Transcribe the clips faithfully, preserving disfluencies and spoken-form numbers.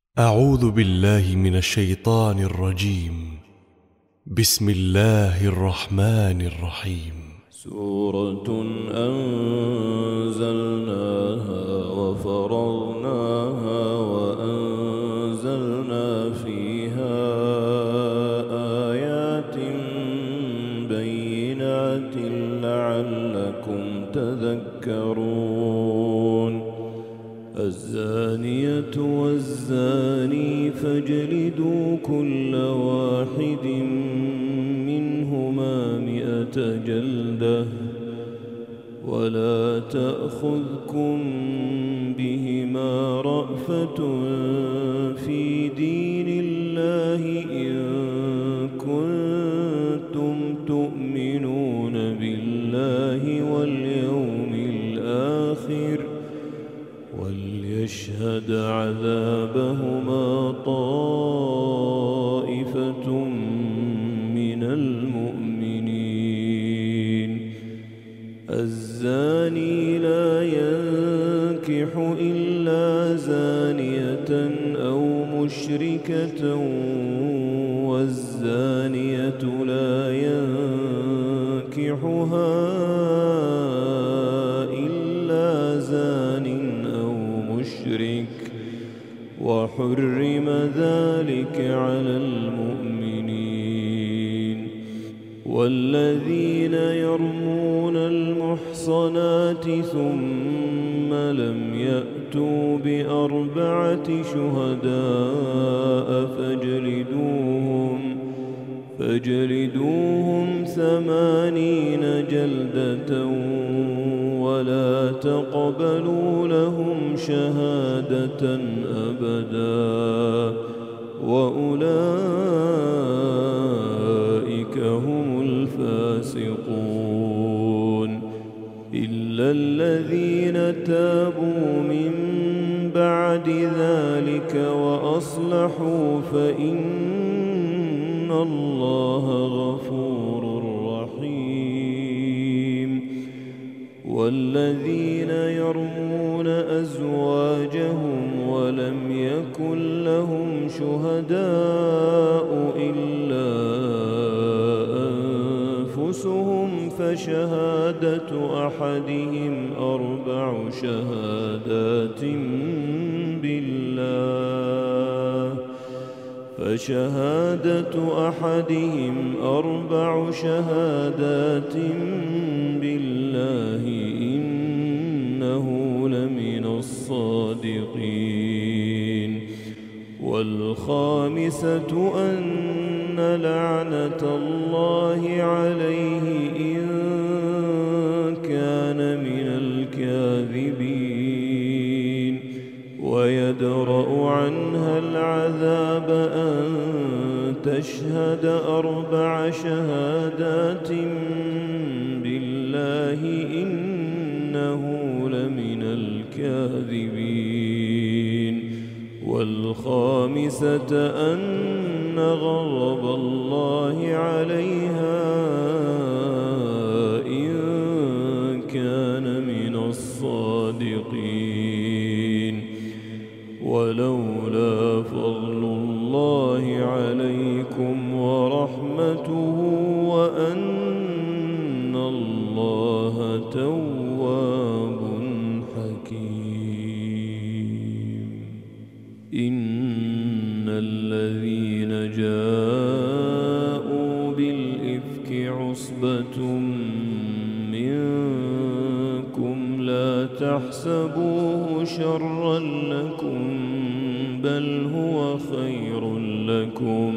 أعوذ بالله من الشيطان الرجيم. بسم الله الرحمن الرحيم. سورة أنزلناها وفرضناها وأنزلنا فيها آيات بينات لعلكم تذكرون. الزانية والزاني فاجلدوا كل واحد منهما مئة جلدة ولا تأخذكم بهما رأفة في دين الله إن كنتم تؤمنون بالله واليوم الآخر وليشهد عذابهما طائفة من المؤمنين. الزاني لا ينكح إلا زانية أو مشركة والزانية لا ينكحها إلا زان مشرك وحرم ذلك على المؤمنين. والذين يرمون المحصنات ثم لم يأتوا بأربعة شهداء فاجلدوهم فاجلدوهم ثمانين جلدة ولا تقبلوا لهم شهادة أبدا وأولئك هم الفاسقون. إلا الذين تابوا من بعد ذلك وأصلحوا فإن الله غفور رحيم. والذين يرمون أزواجهم ولم يكن لهم شهداء إلا أنفسهم فشهادة أحدهم أربع شهادات بالله فشهادة أحدهم أربع شهادات بالله إنه لمن الصادقين. والخامسة أن لعنة الله عليه إن كان من الكاذبين ويدرأ عنها العذاب أن تشهد أربع شهادات بالله إنه لمن الكاذبين. والخامسة أن غضب الله عليها إن كان من الصادقين. ولولا فضل الله عليكم ورحمته وأن الله تواب حكيم. إن الذين جاءوا بالإفك عصبة منكم لا تحسبوه شرا لكم بل هو خير لكم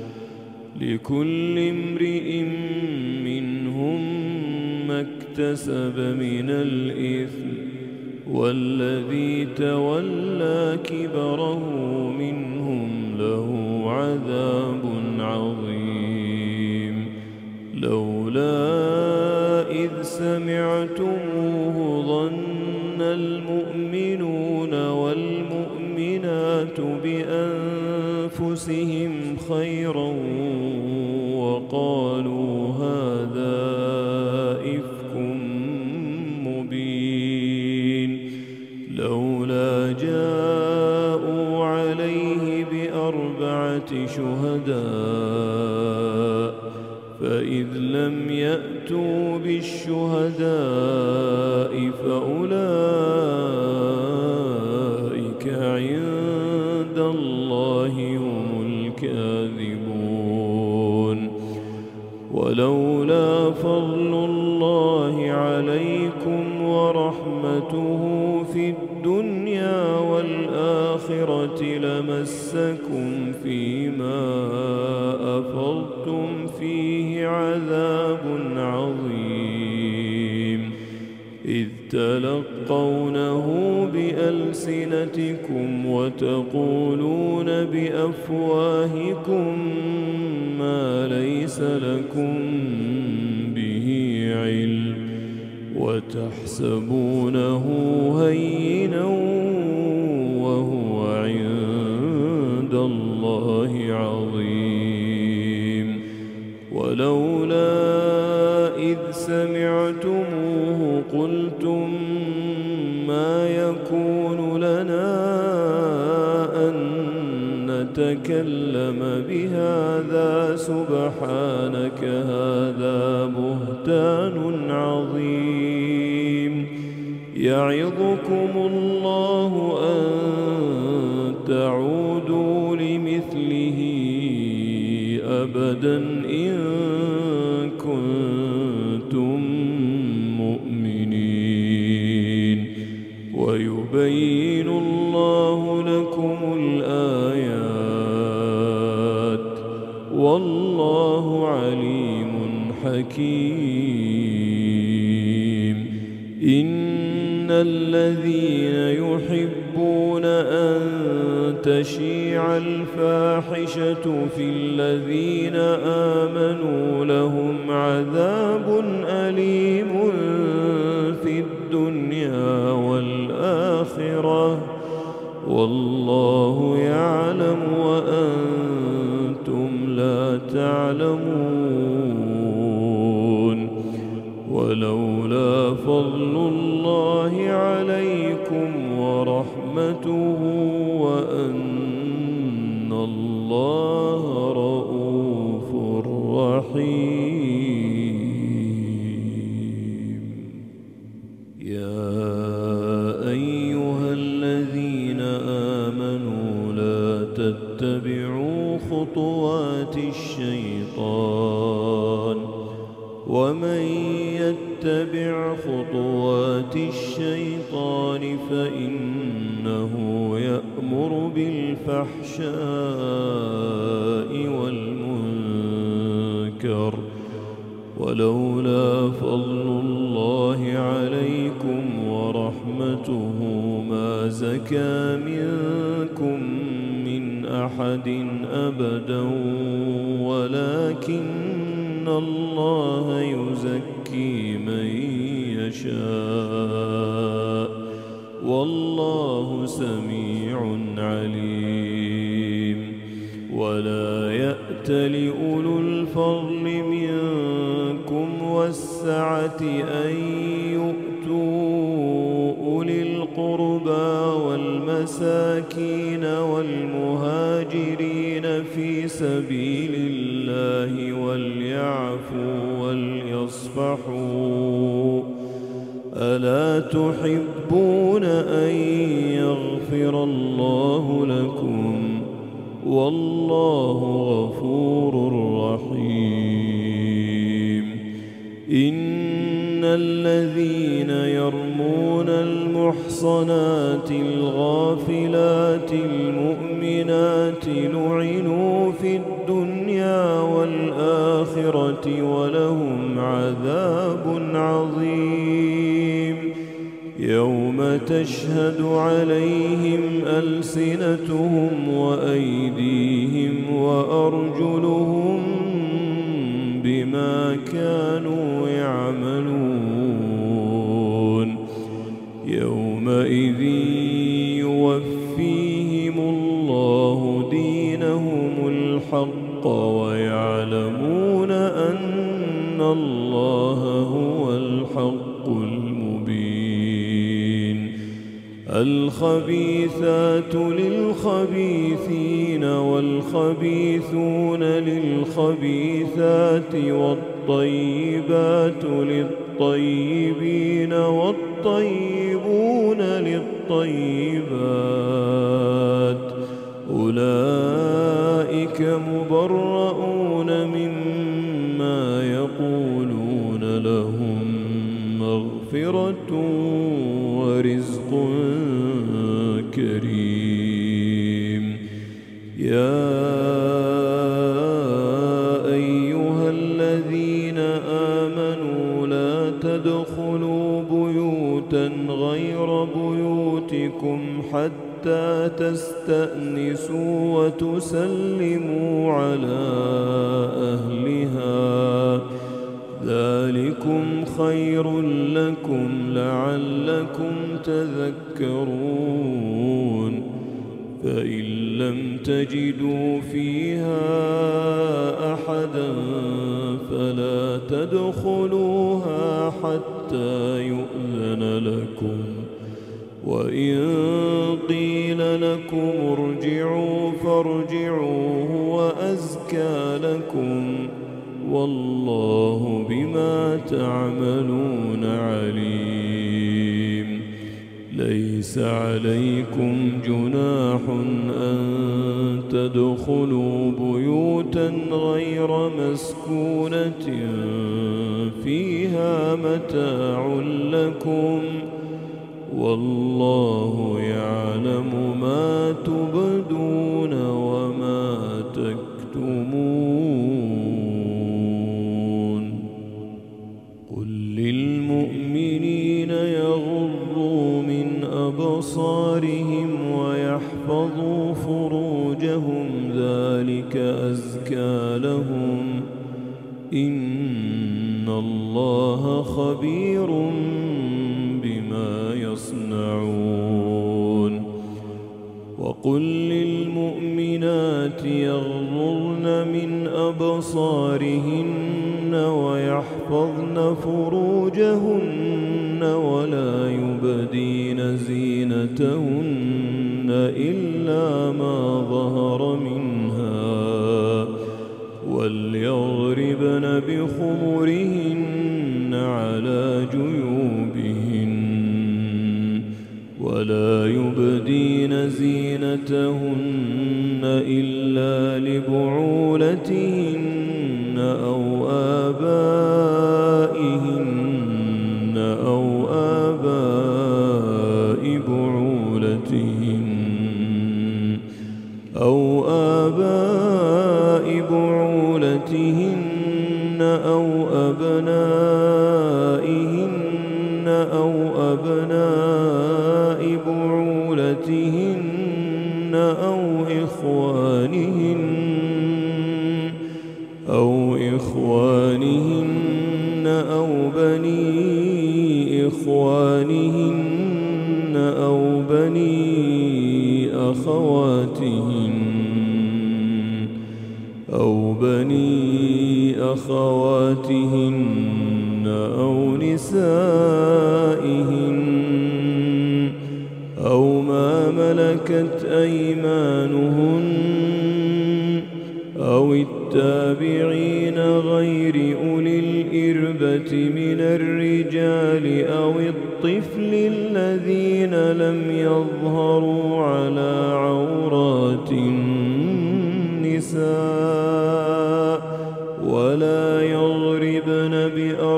لكل امرئ منهم ما اكتسب من الإثم والذي تولى كبره منهم له عذاب عظيم. لولا إذ سمعتموه ظن المؤمنون والمؤمنات بأنفسهم خيرا وقالوا هذا إفك مبين. لولا جاءوا عليه بأربعة شهداء فإذ لم يأتوا بالشهداء فأولئك عند الله هم الكاذبون. ولولا فضل الله عليكم ورحمته في الدنيا والآخرة لمسكم فيما أفضتم فيه عذاب عظيم إذ تلقونه بألسنتكم وتقولون بأفواهكم ما ليس لكم به علم وتحسبونه هينا وهو عند الله عظيم. ولولا إذ سمعتموه قلتم ما يكون لنا أن نتكلم بهذا سبحانك هذا بهتان عظيم. يعظكم الله أن تعودوا لمثله أبدا إن كنتم مؤمنين. ويبين الله لكم الآيات والله عليم حكيم. إن الذين يحبون أن تشيع الفاحشة في الذين آمنوا لهم عذاب أليم في الدنيا والآخرة والله يعلم وأنتم لا تعلمون. ولولا فضل الله عليكم ورحمته وأن الله رؤوف رحيم. يا أيها الذين آمنوا لا تتبعوا خطوات الشيطان ومن يتبع خطوات الشيطان فإنه يأمر بالفحشاء والمنكر. ولولا فضل الله عليكم ورحمته ما زكى منكم من أحد أبدا ولكن الله يزكي من يشاء والله سميع عليم. ولا يأت لأولو الفضل منكم والسعة أن يؤتوا أولي القربى والمساكين والمهاجرين في سبيل الله وليعفوا وليصفحوا ألا تحبون أن يغفر الله لكم والله غفور رحيم. إن الذين يرمون المحصنات الغافلات المؤمنات لعنوا في الدنيا والآخرة ولهم عذاب عظيم. يوم تشهد عليهم ألسنتهم وأيديهم وأرجلهم بما كانوا يعملون. يومئذ يوفيهم الله دينهم الحق ويعلمون أن الله هو الحق المبين. الخبيثات للخبيثين والخبيثون للخبيثات والطيبات للطيبين والطيبون للطيبات أولئك مبرؤون مما يقولون لهم مغفرة ورزق كريم. يا أيها الذين آمنوا لا تدخلوا بيوتا غير بيوتكم حتى تستأنسوا وتسلموا على أهلها ذلكم خير لكم لعلكم تذكرون. فإن لم تجدوا فيها أحدا فلا تدخلوها حتى يؤذن لكم، وإن قيل لكم ارجعوا فارجعوا هو أزكى لكم والله بما تعملون عليم. ليس عليكم جناح أن تدخلوا بيوتا غير مسكونة فيها متاع لكم والله يعلم ما تبدون وما تكتمون. قل للمؤمنين يغضوا من أبصارهم ويحفظوا فروجهم ذلك أزكى لهم إن الله خبير بما يصنعون. وقل للمؤمنات يغضضن من أبصارهن ويحفظن فروجهن ولا يبدين زينتهن إلا ما ظهر منها وليضربن بخمرهن على جيوبهن ولا يبدين زينتهن إلا لبعولتهن أو آبائهن أو آباء بعولتهن أو آباء بعولتهن أو أبنائهن أو أبناء بعولتهن أو إخوانهن أو إخوانهن أو بني إخوانهن أو بني أخواتهن أو بني أخواتهن أو نسائهن أو ما ملكت أيمانهن أو التابعين غير أولي الإربة من الرجال أو الطفل الذين لم يظهروا على عورات النساء ولا يضربن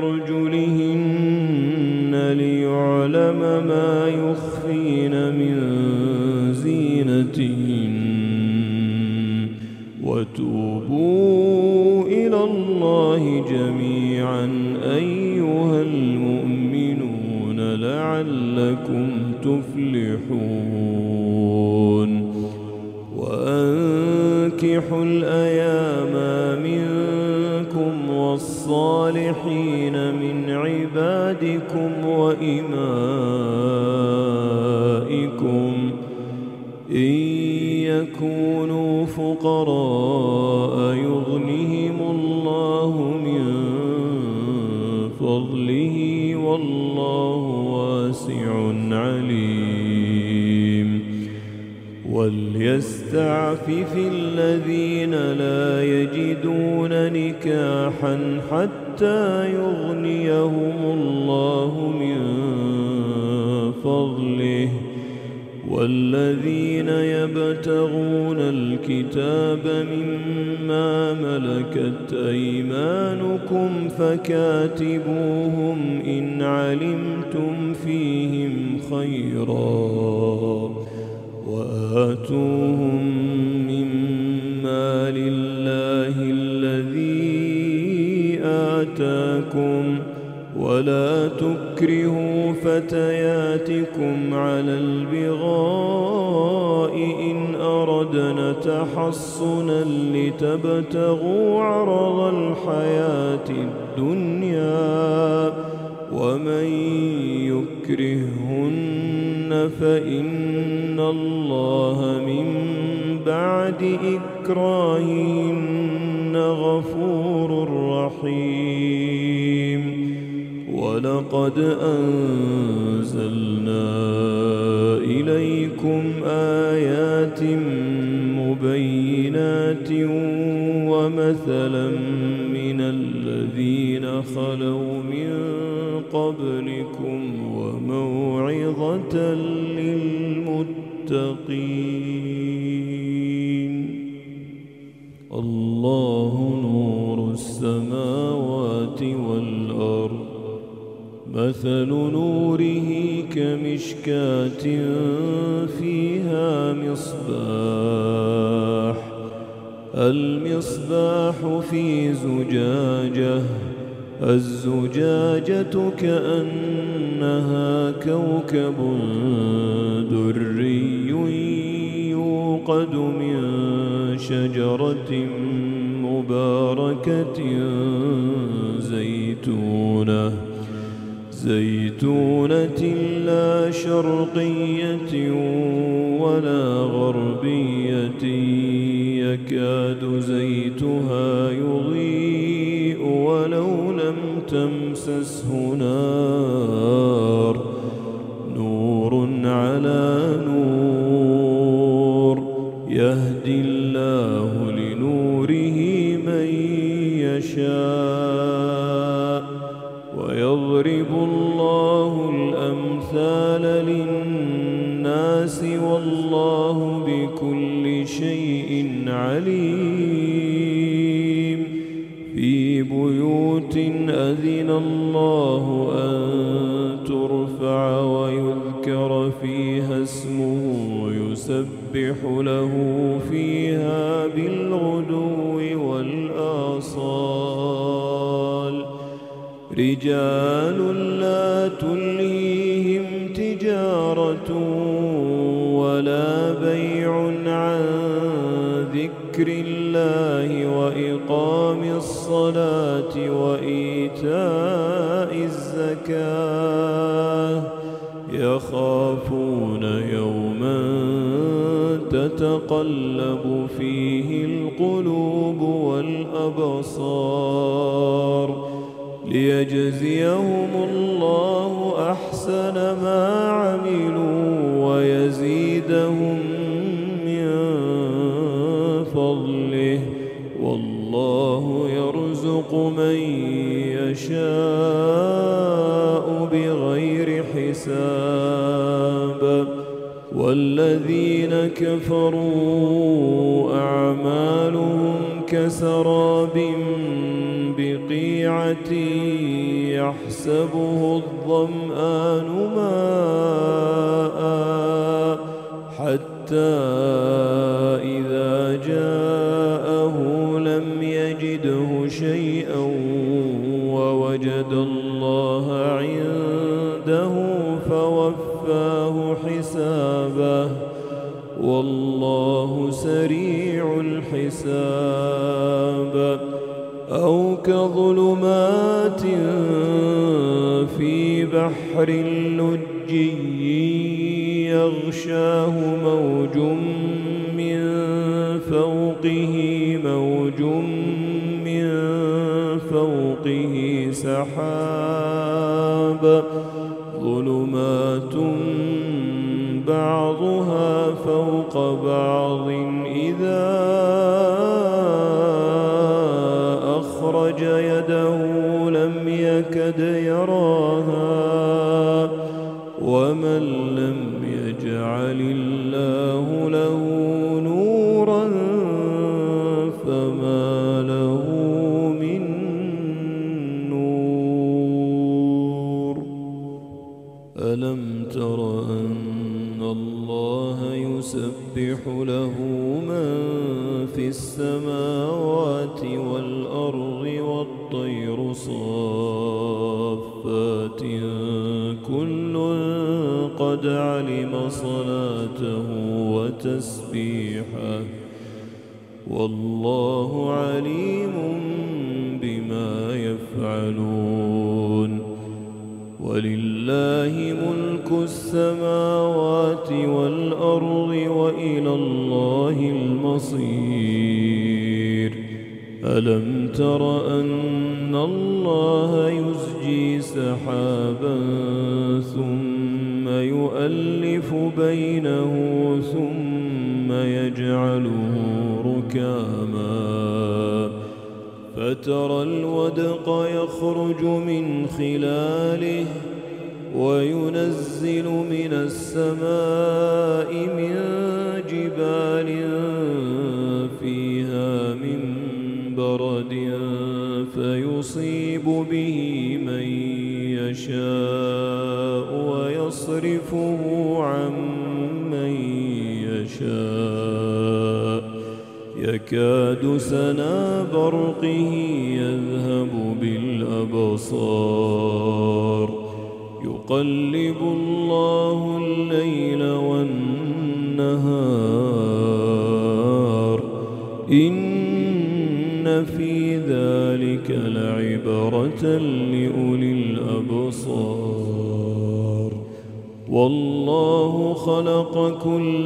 بأرجلهن ليعلم ما يخفين من زينتهن. وتوبوا إلى الله جميعا أيها المؤمنون لعلكم تفلحون. وأنكحوا الأيام منكم والصالحين من عبادكم وإمائكم إن يكونوا فقراء يغنهم الله من فضله والله واسع عليم. وليستعفف الذين لا يجدون نكاحا حتى يغنيهم الله من فضله والذين يبتغون الكتاب مما ملكت أيمانكم فكاتبوهم إن علمتم فيهم خيرا وآتوهم مما لله الذي آتاكم ولا تكرهوا فتياتكم على البغاء إن أردنا تحصنا لتبتغوا عرض الحياة الدنيا ومن يكرهن فإن الله من بعد إكراههن غفور رحيم ولقد أنزلنا إليكم آيات مبينات ومثلا من الذين خلوا من قبلكم وموعظة للمتقين الله نور السماوات والأرض مثل نوره كمشكاة فيها مصباح المصباح في زجاجة الزجاجة كأنها كوكب دري يوقد من شجرة مباركة زيتونة زيتونة لا شرقية ولا غربية يكاد زيتها يضيء ولو لم تمسسه نار نور على نور يهدي الله لنوره من يشاء ويضرب الله الأمثال للناس والله بكل شيء عليم في بيوت أذن الله أن ترفع ويذكر فيها اسمه يسبح له فيها بالغدو والآصال رجال لا تلهيهم تجارة ولا بيع عن ذكر الله وإقام الصلاة وإيتاء الزكاة يخافون يوما تتقلب فيه القلوب والأبصار ليجزيهم الله أحسن ما عملوا ويزيدهم من فضله والله يرزق من يشاء بغير حساب والذين كفروا أعمالهم كسراب بقيعة يحسبه الظمآن ماء حتى إذا جاءه لم يجده شيئا ووجد الله عنده فوفاه حسابه والله سريع الحساب أو كظلمات في بحر لجي يغشاه موج من فوقه موج من فوقه سحاب ظلمات بعضها فوق بعض وإذا أخرج يده لم يكد يراها ومن لم يجعل الله له نورا فما له من نور. ألم تر أن الله يسبح له من في السماوات والأرض والطير صافات كل قد علم صلاته وتسبيحه والله عليم بما يفعلون. ولله ملك السماوات والأرض وإلى الله المصير. ألم تر أن الله يزجي سحابا ثم يؤلف بينه ثم يجعله ركاما فترى الودق يخرج من خلاله وينزل من السماء من جبال فيها من برد فيصيب به من يشاء ويصرفه عن من يشاء يكاد سنا برقه يذهب بالأبصار يقلب الله الليل والنهار إن في ذلك لعبرة لأولي الأبصار. والله خلق كل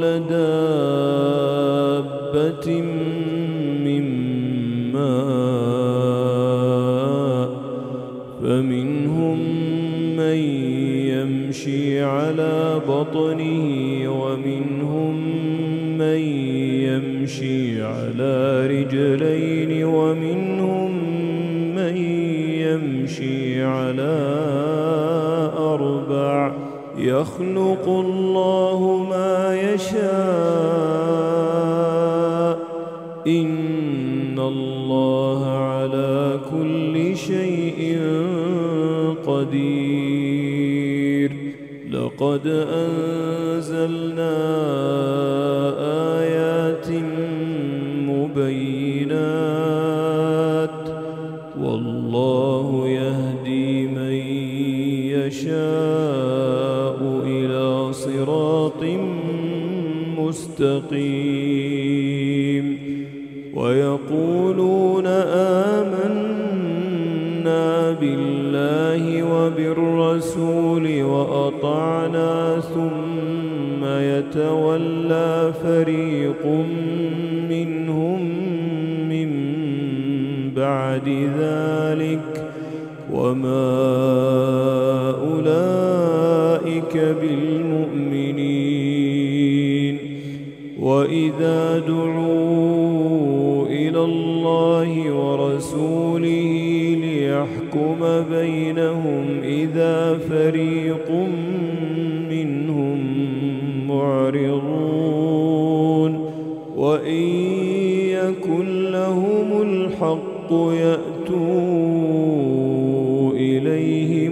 دابة من ماء فمنهم من يمشي على بطنه ومنهم من يمشي على رجلين ومنهم من يمشي على أربع يخلق الله ما يشاء إن الله على كل شيء قدير. لقد أنزلنا آيات مبينات والله يهدي من يشاء إلى صراط مستقيم. ويقولون آمنا بالله وبالرسول وأطعنا ثم يتولى فريق منهم من بعد ذلك وما أولئك بالمؤمنين. وإذا دعوا إلى الله ورسوله ليحكم بينهم إذا فريق منهم معرضون وإن يكن لهم الحق يأتوا إليه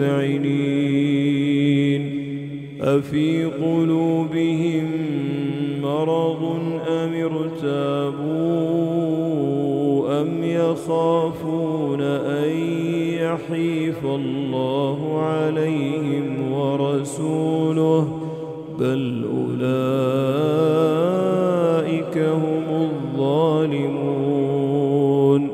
مذعنين. أفي قلوبهم مرض أم ارتابوا أم يخافون أن يحيف الله عليهم ورسوله بل أولئك هم الظالمون.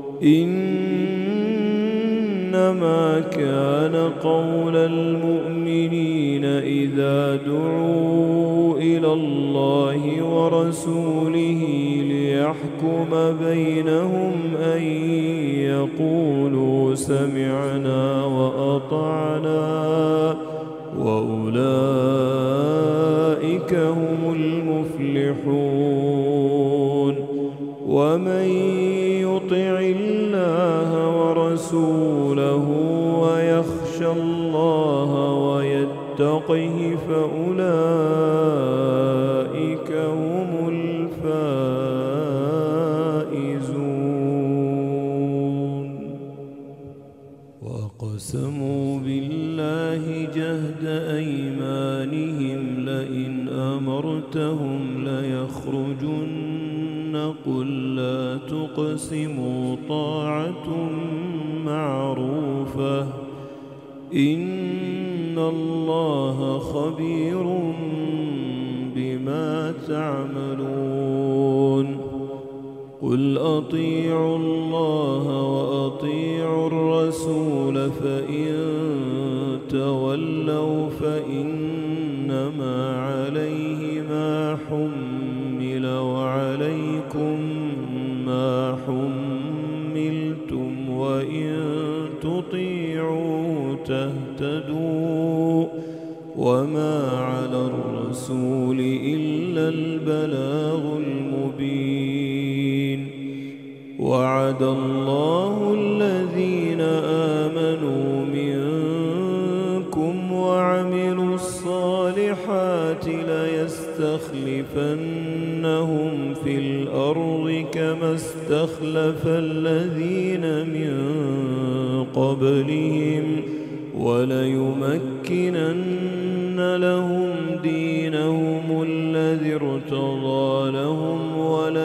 إنما كان قول المؤمنين إذا دعوا إلى الله ورسوله ليحكم بينهم أن يقولوا سمعنا وأطعنا وأولئك هم المفلحون. ومن يطع الله ورسوله ويخشى الله ويتقه فأولئك هم الفائزون. وأقسموا بالله جهد أيمانهم لئن أمرتهم ليخرجن قل لا تقسموا طاعة معروفة إن الله خبير بما تعملون. قل أطيعوا الله وأطيعوا الرسول فإن تولوا فإنما عليه ما حمل وعليكم ما حملتم وإن تطيعوا تهتدوا وما على الرسول إلا البلاغ المبين. وعد الله الذين آمنوا منكم وعملوا الصالحات ليستخلفنهم في الأرض كما استخلف الذين من قبلهم وليمكنن لهم دينهم الذي ارتضى لهم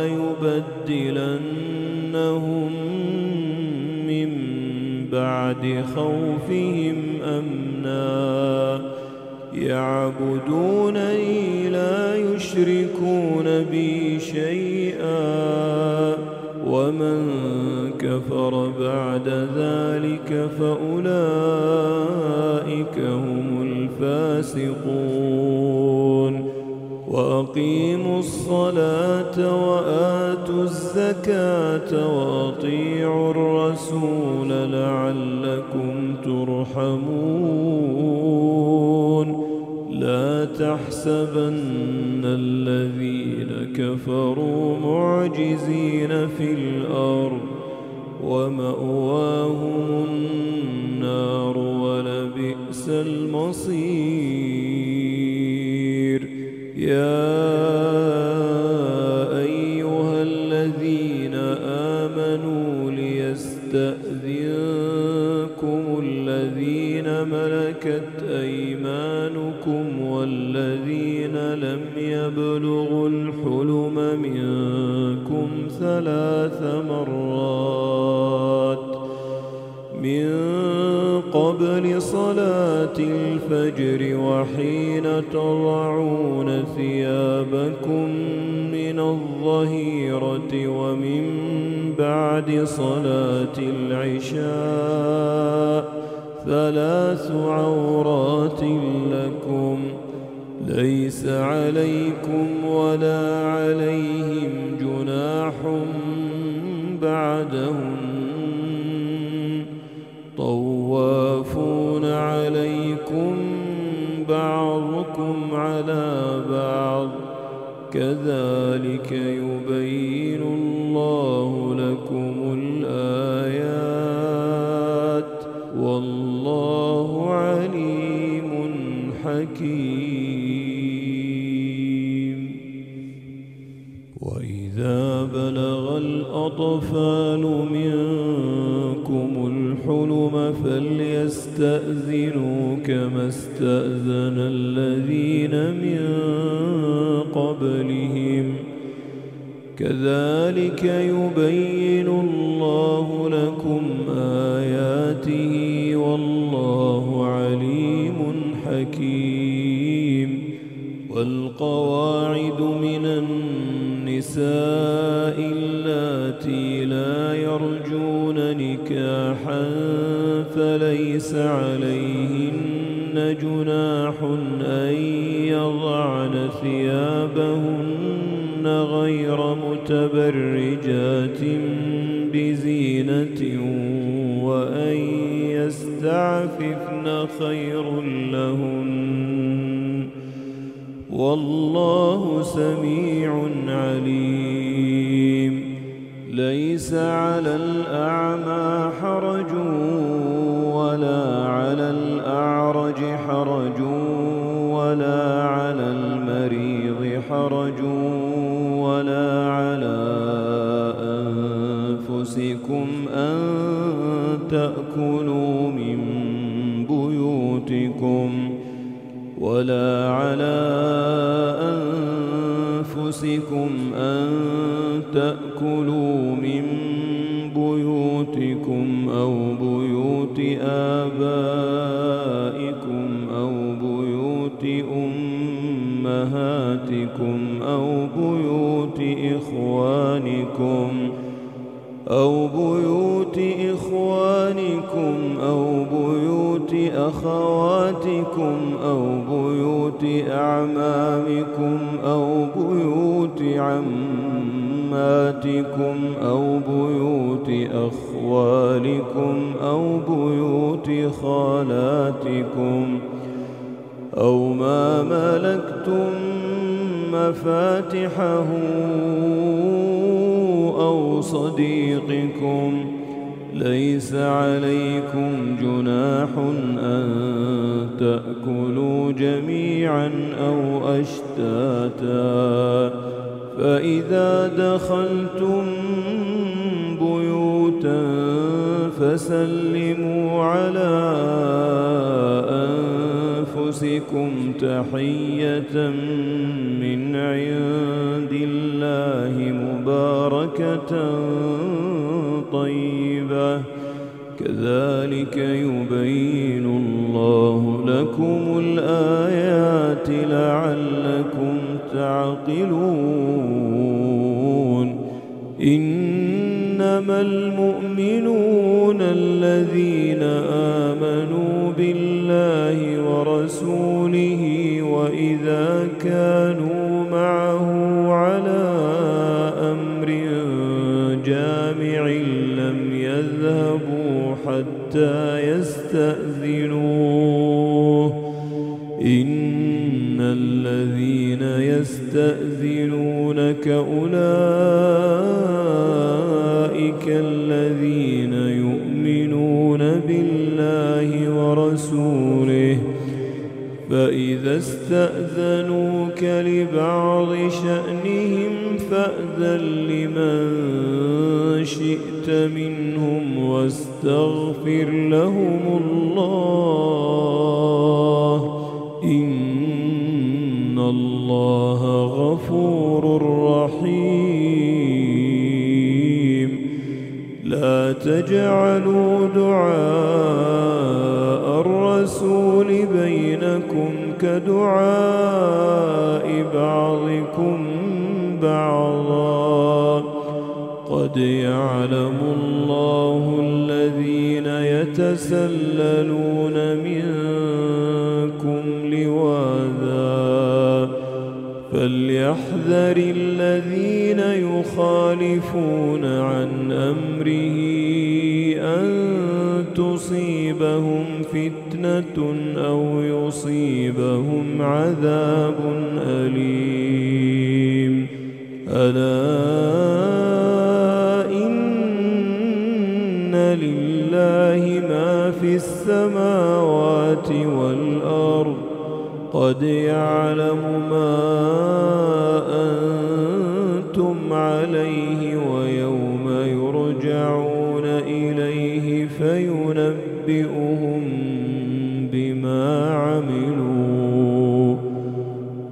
وليبدلنهم من بعد خوفهم أمنا يعبدونني لا يشركون بي شيئا ومن كفر بعد ذلك فأولئك هم الفاسقون. وأقيموا الصلاة وآتوا الزكاة وأطيعوا الرسول لعلكم ترحمون. لا تحسبن الذين كفروا معجزين في الأرض ومأواهم النار ولبئس المصير. يا أيها الذين آمنوا ليستأذنكم الذين ملكت أيمانكم والذين لم يبلغوا الحلم منكم ثلاث مرات من قبل صلاة الفجر وحين تضعون ثيابكم من الظهيرة ومن بعد صلاة العشاء ثلاث عورات لكم ليس عليكم ولا عليهم جناح بعدهم طوافون عليكم بعضكم على بعض كذلك يبين الله لكم الآيات والله عليم حكيم. وإذا بلغ الأطفال منكم الحلم فليستأذنوا كما استأذن الذين من قبلهم كذلك يبين الله لكم آياته والله عليم حكيم. والقواعد من النساء اللاتي لا يرجون نكاحا فليس عليهن جناح أن يضعن ثيابهن غير متبرجات بزينة وأن يستعففن خير لهن والله سميع عليم. ليس على الأعمى حرج ولا على الأعرج حرج ولا على المريض حرج ولا على أنفسكم أن تأكلوا من بيوتكم ولا على أنفسكم أن تأكلوا من بيوتكم أو بيوت آبائكم أو بيوت أمهاتكم أو بيوت إخوانكم أو بيوت إخوانكم أو بيوت أخواتكم أو بيوت أعمامكم أو بيوت عماتكم أو بيوت أخوالكم أو بيوت خالاتكم أو ما ملكتم مفاتحه أو صديقكم. ليس عليكم جناح أن تأكلوا جميعا أو أشتاتا، فإذا دخلتم بيوتا فسلموا على أنفسكم تحية من عند الله مباركة طيبة، كذلك يبين الله لكم الآيات لعلكم تعقلون. إنما المؤمنون الذين آمنوا بالله ورسوله وإذا كانوا معه على أمر جامع لم يذهبوا حتى يستأذنوه. إن الذين يستأذنونك أولئك الذين يؤمنون بالله ورسوله، فإذا استأذنوك لبعض شأنهم فأذن لمن شئت منهم واستغفر لهم الله، إن الله غفور رحيم. لا تجعلوا دعاء الرسول بينكم كدعاء بعضكم بعضا، قد يعلم الله الذين يتسللون منكم لواذا، فليحذر الذين يخالفون عن أمره أن تصيبهم فتنة أو يصيبهم عذاب أليم. ألا إن لله ما في السماوات والأرض، قد يعلم ما أنتم عليه ويوم يرجعون إليه فينبئهم بما عملوا،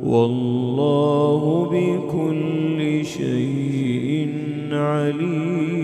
والله بكل شيء عليم.